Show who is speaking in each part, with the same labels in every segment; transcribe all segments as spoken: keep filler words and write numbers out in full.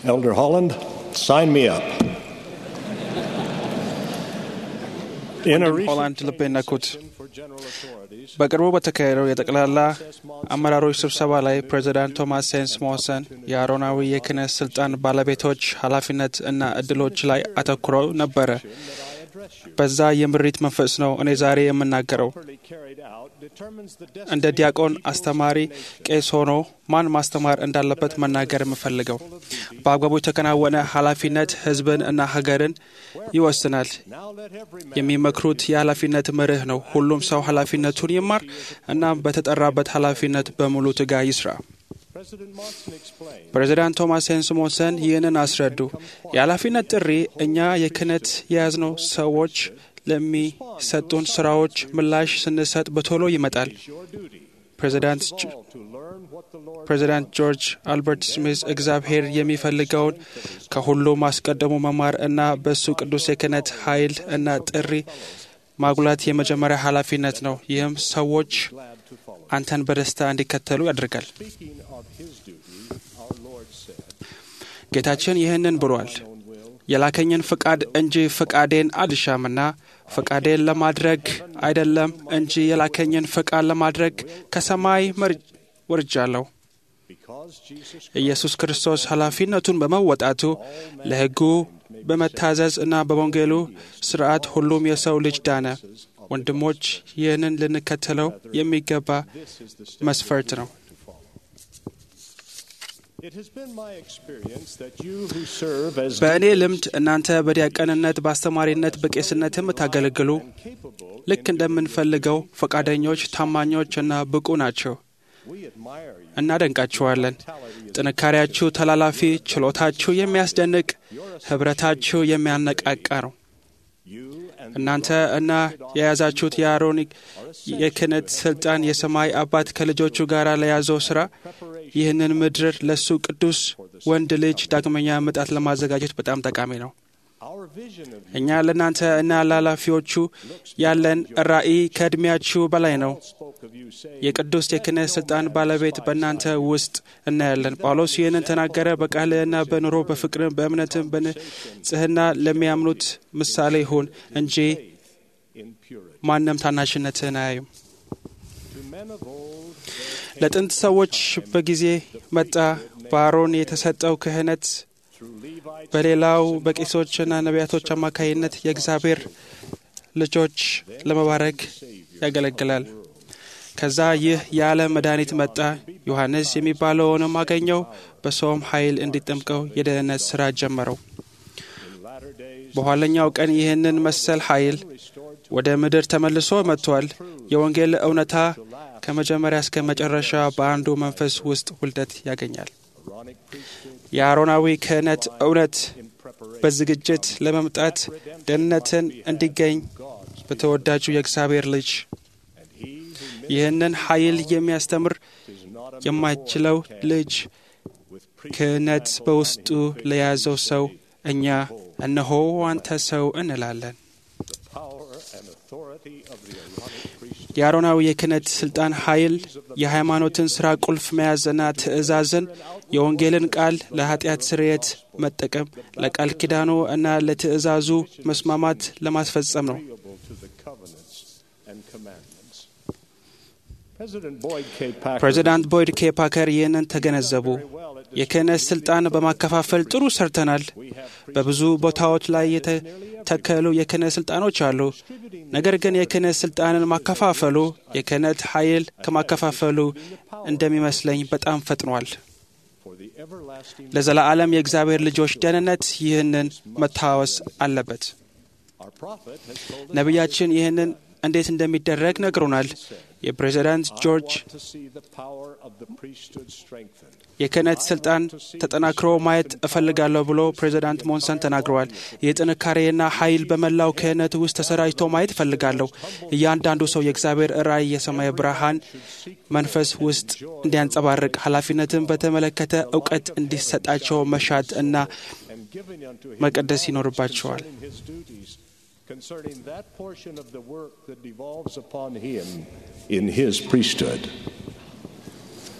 Speaker 1: Elder Holland, sign me up.
Speaker 2: ሆላንድ ልቤን ነኩት። በቅርቡ በተካሄደው የጠቅላላ አመራሮች ስብሰባ ላይ ፕሬዚዳንት ቶማስ ሴንስ ሞንሰን የአሮናዊ የክህነት ስልጣን ባለቤቶች ኃላፊነት እና እድሎች ላይ አተኩረው ነበረ። በዛ የምሪት መንፈስ ነው እኔ ዛሬ የምናገረው። እንደ ዲያቆን አስተማሪ ቄስ ሆኖ ማን ማስተማር እንዳለበት መናገር የምፈልገው በአግባቡ የተከናወነ ኃላፊነት ሕዝብን እና ሀገርን ይወስናል። የሚመክሩት የኃላፊነት መርህ ነው። ሁሉም ሰው ኃላፊነቱን ይማር እና በተጠራበት ኃላፊነት በሙሉ ትጋ ይስራ። ፕሬዚዳንት ቶማስ ሴንስ ሞንሰን ይህንን አስረዱ። የኃላፊነት ጥሪ እኛ የክህነት የያዝነው ሰዎች ለሚሰጡን ስራዎች ምላሽ ስንሰጥ በቶሎ ይመጣል። ፕሬዚዳንት ጆርጅ አልበርት ስሚዝ እግዚአብሔር የሚፈልገውን ከሁሉም አስቀድሞ መማር እና በሱ ቅዱስ የክህነት ኃይል እና ጥሪ ማጉላት የመጀመሪያ ኃላፊነት ነው። ይህም ሰዎች አንተን በደስታ እንዲከተሉ ያደርጋል። ጌታችን ይህንን ብሏል፣ የላከኝን ፍቃድ እንጂ ፍቃዴን አልሻምና ፍቃዴን ለማድረግ አይደለም እንጂ የላከኝን ፍቃድ ለማድረግ ከሰማይ ወርጃለሁ። ኢየሱስ ክርስቶስ ኃላፊነቱን በመወጣቱ ለሕጉ በመታዘዝ እና በወንጌሉ ሥርዓት ሁሉም የሰው ልጅ ዳነ። ወንድሞች ይህንን ልንከተለው የሚገባ መስፈርት ነው። በእኔ ልምድ እናንተ በዲያቆንነት፣ በአስተማሪነት፣ በቄስነት የምታገለግሉ ልክ እንደምንፈልገው ፈቃደኞች፣ ታማኞች እና ብቁ ናቸው። እናደንቃችኋለን። ጥንካሬያችሁ ተላላፊ፣ ችሎታችሁ የሚያስደንቅ፣ ኅብረታችሁ የሚያነቃቃ ነው። እናንተ እና የያዛችሁት የአሮን የክህነት ስልጣን የሰማይ አባት ከልጆቹ ጋር ለያዘው ሥራ ይህንን ምድር ለሱ ቅዱስ ወንድ ልጅ ዳግመኛ ምጣት ለማዘጋጀት በጣም ጠቃሚ ነው። እኛ ለእናንተ እና ለኃላፊዎቹ ያለን ራእይ ከዕድሜያችሁ በላይ ነው። የቅዱስ የክህነት ስልጣን ባለቤት በእናንተ ውስጥ እናያለን። ጳውሎስ ይህንን ተናገረ። በቃልህና በኑሮ በፍቅርም በእምነትም በንጽሕና ለሚያምኑት ምሳሌ ይሁን እንጂ ማንም ታናሽነትህን አያዩም። ለጥንት ሰዎች በጊዜ መጣ በአሮን የተሰጠው ክህነት በሌላው በቄሶችና ነቢያቶች አማካይነት የእግዚአብሔር ልጆች ለመባረክ ያገለግላል። ከዛ ይህ የዓለም መድኃኒት መጣ። ዮሐንስ የሚባለውንም አገኘው። በሰውም ኃይል እንዲጠምቀው የደህንነት ሥራ ጀመረው። በኋለኛው ቀን ይህንን መሰል ኃይል ወደ ምድር ተመልሶ መጥቷል። የወንጌል እውነታ ከመጀመሪያ እስከ መጨረሻ በአንዱ መንፈስ ውስጥ ውልደት ያገኛል። የአሮናዊ ክህነት እውነት በዝግጅት ለመምጣት ደህንነትን እንዲገኝ በተወዳጁ የእግዚአብሔር ልጅ ይህንን ኃይል የሚያስተምር የማይችለው ልጅ ክህነት በውስጡ ለያዘው ሰው እኛ እነሆ አንተ ሰው እንላለን። የአሮናዊ የክህነት ስልጣን ኃይል የሃይማኖትን ሥራ ቁልፍ መያዝና ትእዛዝን የወንጌልን ቃል ለኃጢአት ስርየት መጠቀም ለቃል ኪዳኑ እና ለትእዛዙ መስማማት ለማስፈጸም ነው። ፕሬዚዳንት ቦይድ ኬ ፓከር ይህንን ተገነዘቡ። የክህነት ስልጣን በማከፋፈል ጥሩ ሰርተናል። በብዙ ቦታዎች ላይ የተተከሉ የክህነት ስልጣኖች አሉ። ነገር ግን የክህነት ስልጣንን ማከፋፈሉ የክህነት ኃይል ከማከፋፈሉ እንደሚመስለኝ በጣም ፈጥኗል። ለዘላለም የእግዚአብሔር ልጆች ደህንነት ይህንን መታወስ አለበት። ነቢያችን ይህንን እንዴት እንደሚደረግ ነግሮናል። የፕሬዚዳንት ጆርጅ የክህነት ስልጣን ተጠናክሮ ማየት እፈልጋለሁ ብሎ ፕሬዚዳንት ሞንሰን ተናግረዋል። የጥንካሬና ኃይል በመላው ክህነት ውስጥ ተሰራጭቶ ማየት እፈልጋለሁ። እያንዳንዱ ሰው የእግዚአብሔር ራእይ የሰማይ ብርሃን መንፈስ ውስጥ እንዲያንጸባርቅ ኃላፊነትን በተመለከተ እውቀት እንዲሰጣቸው መሻት እና መቀደስ ይኖርባቸዋል።
Speaker 1: Concerning that portion of the work that devolves upon him in his priesthood.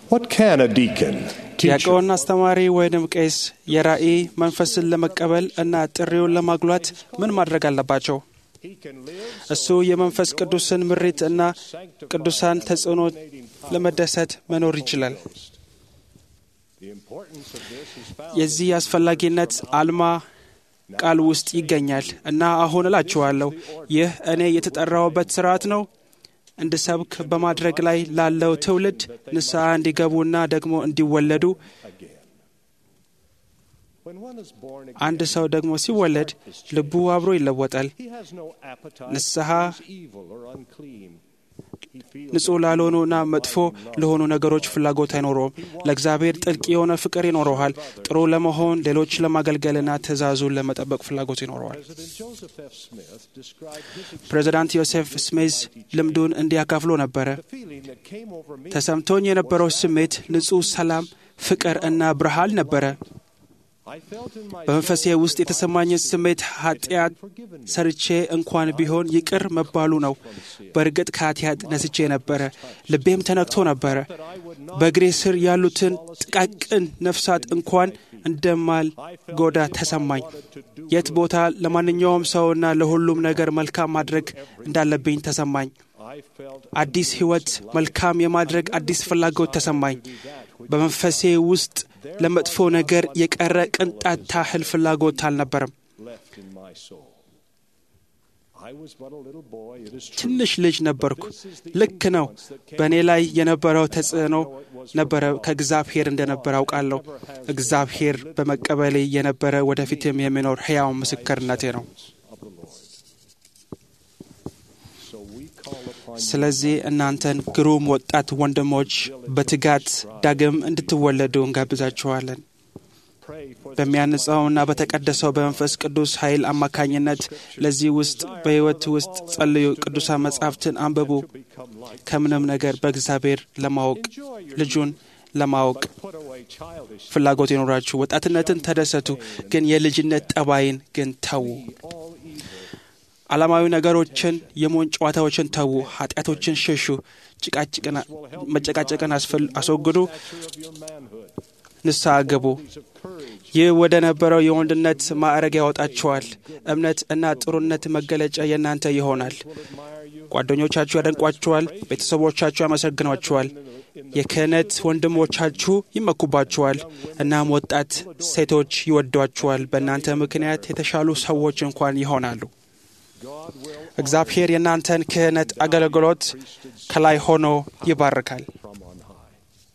Speaker 1: What can a deacon,
Speaker 2: ዲያቆን
Speaker 1: teacher,
Speaker 2: አስተማሪ ወይንም ቄስ የራእይ መንፈስን ለመቀበል እና ጥሪውን ለማጉላት ምን ማድረግ አለባቸው?
Speaker 1: he can live
Speaker 2: እሱ የመንፈስ ቅዱስን ምሪት እና ቅዱሳን ተጽዕኖ ለመደሰት መኖር ይችላል።
Speaker 1: the importance of this is found
Speaker 2: የዚህ አስፈላጊነት አልማ ቃል ውስጥ ይገኛል እና አሁን እላችኋለሁ ይህ እኔ የተጠራሁበት ስርዓት ነው እንድሰብክ በማድረግ ላይ ላለው ትውልድ ንስሐ እንዲገቡና ደግሞ እንዲወለዱ።
Speaker 1: again. When one is born again,
Speaker 2: አንድ ሰው ደግሞ ሲወለድ ልቡ አብሮ ይለወጣል።
Speaker 1: he has no appetite
Speaker 2: ንስሐ
Speaker 1: for things evil or unclean. He feels
Speaker 2: ንጹሕ ላልሆኑና መጥፎ ለሆኑ ነገሮች ፍላጎት አይኖረውም። ለእግዚአብሔር ጥልቅ የሆነ ፍቅር ይኖረዋል። ጥሩ ለመሆን ሌሎች ለማገልገልና ትእዛዙን ለመጠበቅ ፍላጎት ይኖረዋል።
Speaker 1: President Joseph F. Smith described his
Speaker 2: ፕሬዚዳንት ዮሴፍ ስሜዝ ልምዱን እንዲያካፍሎ ነበረ።
Speaker 1: feeling that came over me.
Speaker 2: ተሰምቶኝ የነበረው ስሜት ንጹሕ ሰላም፣ ፍቅር እና ብርሃን ነበረ።
Speaker 1: I felt in my
Speaker 2: በመንፈሴ ውስጥ የተሰማኝን ስሜት ኃጢአት ሰርቼ እንኳን ቢሆን ይቅር መባሉ ነው። በእርግጥ ከኃጢአት ነስቼ ነበረ። ልቤም ተነክቶ ነበረ። በእግሬ ስር ያሉትን ጥቃቅን ነፍሳት እንኳን እንደማልጎዳ ተሰማኝ። የት ቦታ ለማንኛውም ሰውና ለሁሉም ነገር መልካም ማድረግ እንዳለብኝ ተሰማኝ።
Speaker 1: I felt
Speaker 2: አዲስ ሕይወት መልካም የማድረግ አዲስ ፍላጎት ተሰማኝ። በመንፈሴ ውስጥ ለመጥፎ ነገር የቀረ ቅንጣት ታህል ፍላጎት አልነበረም።
Speaker 1: left in my soul. I was but a little boy, it is true.
Speaker 2: ትንሽ ልጅ ነበርኩ። ልክ ነው። በእኔ ላይ የነበረው ተጽዕኖ ነበረ ከእግዚአብሔር እንደነበረ አውቃለሁ። እግዚአብሔር በመቀበሌ የነበረ ወደፊትም የሚኖር ሕያው ምስክርነቴ ነው።
Speaker 1: Of the Lord. So we call upon
Speaker 2: ስለዚህ እናንተን ግሩም ወጣት ወንድሞች በትጋት ዳግም እንድትወለዱ እንጋብዛችኋለን።
Speaker 1: pray for the
Speaker 2: በሚያንጸውና በተቀደሰው በመንፈስ ቅዱስ ኃይል አማካኝነት ለዚህ ውስጥ በሕይወት ውስጥ ጸልዩ። ቅዱሳን መጻሕፍትን አንብቡ።
Speaker 1: become like
Speaker 2: ከምንም ነገር በእግዚአብሔር ለማወቅ ልጁን ለማወቅ
Speaker 1: put away childish
Speaker 2: ፍላጎት ይኖራችሁ። ወጣትነትን ተደሰቱ፣ ግን የልጅነት ጠባይን ግን ተዉ።
Speaker 1: all evil.
Speaker 2: ዓለማዊ ነገሮችን፣ የሞን ጨዋታዎችን ተዉ። ኃጢአቶችን ሸሹ። ጭቃጭቅና መጨቃጨቅን አስፈል- አስወግዱ።
Speaker 1: Stature of your manhood.
Speaker 2: ንስሐ ግቡ።
Speaker 1: Of courage.
Speaker 2: ይህ ወደ ነበረው የወንድነት ማዕረግ ያወጣችኋል። እምነት እና ጥሩነት መገለጫ የእናንተ ይሆናል።
Speaker 1: Will admire you.
Speaker 2: ጓደኞቻችሁ ያደንቋችኋል። ቤተሰቦቻችሁ ያመሰግኗችኋል። የክህነት ወንድሞቻችሁ ይመኩባችኋል። እናም ወጣት ሴቶች ይወዷችኋል። በእናንተ ምክንያት የተሻሉ ሰዎች እንኳን ይሆናሉ።
Speaker 1: God will
Speaker 2: እግዚአብሔር የእናንተን ክህነት አገልግሎት ከላይ ሆኖ ይባርካል።
Speaker 1: from on high.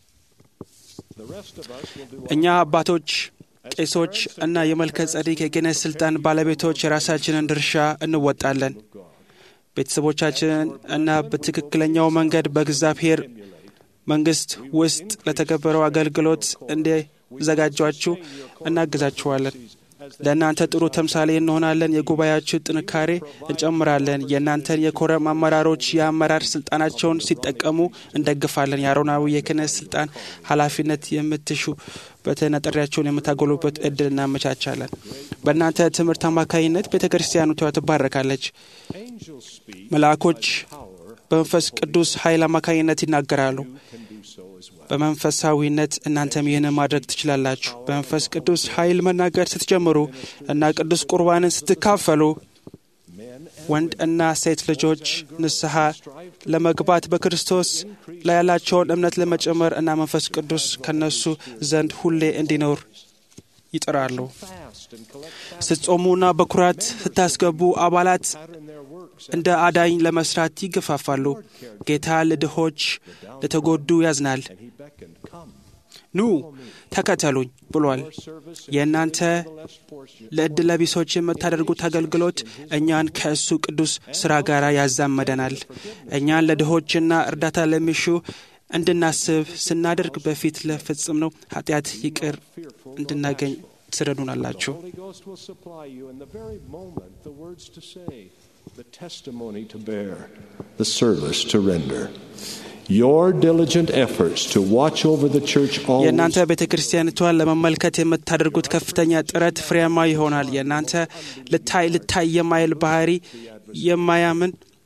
Speaker 1: The rest of us will do
Speaker 2: እኛ አባቶች፣ ቄሶች እና የመልከ ጸዲቅ የክህነት ስልጣን ባለቤቶች የራሳችንን ድርሻ እንወጣለን። ቤተሰቦቻችንን እና በትክክለኛው መንገድ በእግዚአብሔር መንግሥት ውስጥ ለተከበረው አገልግሎት እንዲዘጋጇችሁ እናግዛችኋለን። ለእናንተ ጥሩ ተምሳሌ እንሆናለን። የጉባኤያችሁ ጥንካሬ እንጨምራለን። የእናንተን የኮረም አመራሮች የአመራር ስልጣናቸውን ሲጠቀሙ እንደግፋለን። የአሮናዊ የክህነት ስልጣን ኃላፊነት የምትሹበትን ጥሪያቸውን የምታጎሉበት ዕድል እናመቻቻለን። በእናንተ ትምህርት አማካኝነት ቤተ ክርስቲያኑቷ ትባረካለች።
Speaker 1: angels speak
Speaker 2: መልአኮች
Speaker 1: power.
Speaker 2: በመንፈስ ቅዱስ ኃይል አማካኝነት ይናገራሉ።
Speaker 1: You can do so as well.
Speaker 2: በመንፈሳዊነት እናንተም ይህንን ማድረግ ትችላላችሁ። በመንፈስ ቅዱስ ኃይል መናገር ስትጀምሩ እና ቅዱስ ቁርባንን ስትካፈሉ
Speaker 1: Men and
Speaker 2: ወንድ እና ሴት ልጆች ንስሐ ለመግባት በክርስቶስ ላይ ያላቸውን እምነት ለመጨመር እና መንፈስ ቅዱስ ከነሱ ዘንድ ሁሌ እንዲኖር ይጥራሉ።
Speaker 1: fast and collect
Speaker 2: ስትጾሙና በኩራት ስታስገቡ አባላት
Speaker 1: pattern their works.
Speaker 2: እንደ አዳኝ ለመስራት ይገፋፋሉ። ጌታ ለድሆች ለተጎዱ ያዝናል።
Speaker 1: And he beckoned, come.
Speaker 2: ኑ ተከተሉኝ ብሏል።
Speaker 1: Your service
Speaker 2: የእናንተ
Speaker 1: the less fortunate.
Speaker 2: ለዕድለ ቢሶች የምታደርጉት አገልግሎት እኛን ከእሱ ቅዱስ ሥራ ጋር ያዛመደናል። እኛን ለድሆችና እርዳታ ለሚሹ እንድናስብ ስናደርግ በፊት ለፈጽም ነው ኃጢአት ይቅር እንድናገኝ ትረዱናላችሁ።
Speaker 1: The Holy Ghost will supply you in the very moment the words to say, the testimony to bear, the service to render. Your diligent efforts to watch over the church always
Speaker 2: የእናንተ ቤተ ክርስቲያኒቷን ለመመልከት የምታደርጉት ከፍተኛ ጥረት ፍሬያማ ይሆናል። የእናንተ ልታይ ልታይ የማይል ባህሪ የማያምን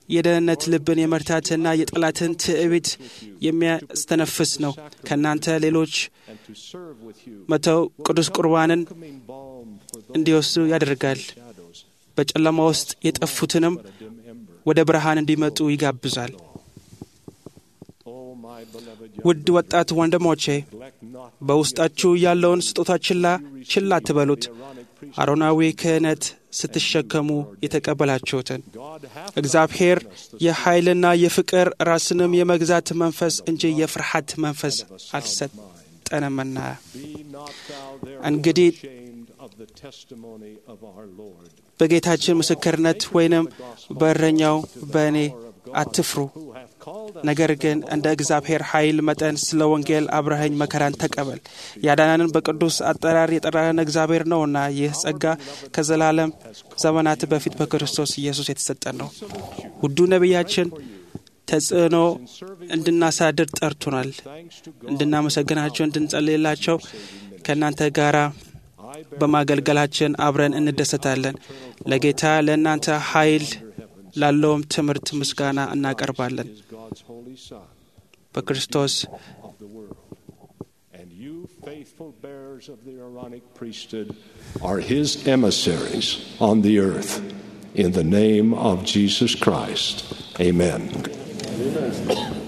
Speaker 2: የደህንነት ልብን የመርታትና የጠላትን ትዕቢት የሚያስተነፍስ ነው። ከእናንተ ሌሎች መተው ቅዱስ ቁርባንን እንዲወስዱ ያደርጋል። በጨለማ ውስጥ የጠፉትንም ወደ ብርሃን እንዲመጡ ይጋብዛል። ውድ ወጣት ወንድሞቼ በውስጣችሁ ያለውን ስጦታ ችላ ችላ አትበሉት። አሮናዊ ክህነት ስትሸከሙ የተቀበላችሁትን እግዚአብሔር የኃይልና የፍቅር ራስንም የመግዛት መንፈስ እንጂ የፍርሃት መንፈስ አልሰጠንምና። እንግዲህ በጌታችን ምስክርነት ወይንም በእረኛው በእኔ አትፍሩ፣ ነገር ግን እንደ እግዚአብሔር ኃይል መጠን ስለ ወንጌል አብረኸኝ መከራን ተቀበል። ያዳነንን በቅዱስ አጠራር የጠራን እግዚአብሔር ነውና ይህ ጸጋ ከዘላለም ዘመናት በፊት በክርስቶስ ኢየሱስ የተሰጠን ነው። ውዱ ነቢያችን ተጽዕኖ እንድናሳድር ጠርቶናል። እንድናመሰግናቸው፣ እንድንጸልይላቸው፣ ከእናንተ ጋር በማገልገላችን አብረን እንደሰታለን። ለጌታ ለእናንተ ኃይል ላለውም ትምህርት ምስጋና እናቀርባለን። በክርስቶስ
Speaker 1: are his emissaries on the earth. In the name of Jesus Christ. Amen. Amen.